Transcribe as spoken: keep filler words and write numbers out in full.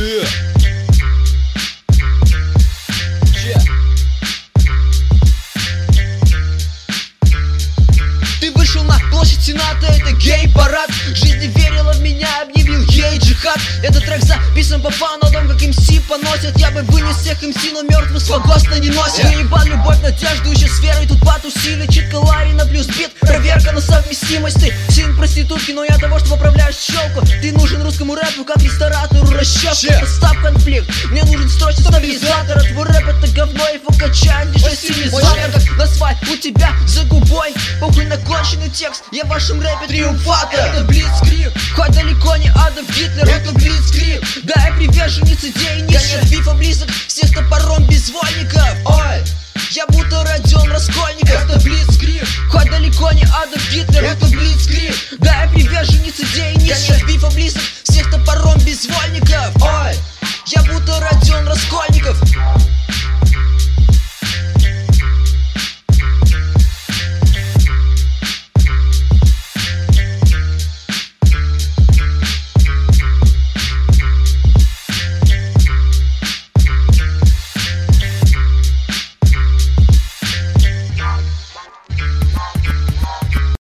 Yeah. Yeah. Ты вышел на площадь Сената, это гей-парад. Жизнь не верила в меня, объявил ей джихад. Этот трек записан по фану о том, как эм си поносят. Я бы вынес всех эм си, но мертвых свободно не носит. Yeah. Выебал любовь, надежду, еще с верой тут потусили. Читка Ларина плюс бит, проверка на совместимость. Ты сын проститутки, но я того, что поправляешь щелку. Ты нужен русскому рэпу, как ресторатору расчетку. Yeah. Поставь конфликт, мне нужен строчный стабилизатор. А твой рэп это говно и фокача, держи стилизатор. Как назвать у тебя за губой? Похуй на конченый текст, я в вашем рэпе триумфатор. Это блицкриг, хоть далеко не Адольф Гитлер. Это блицкриг, да я приверженец идеи Ницше. Конец бифа близок, всех топором безвольников. Ой, я будто Родион Раскольников. Это блицкриг, хоть далеко не Адольф Гитлер. Это блицкриг, да я приверженец идеи Ницше. Конец бифа близок, всех топором безвольников. Ой, я будто Родион Раскольников.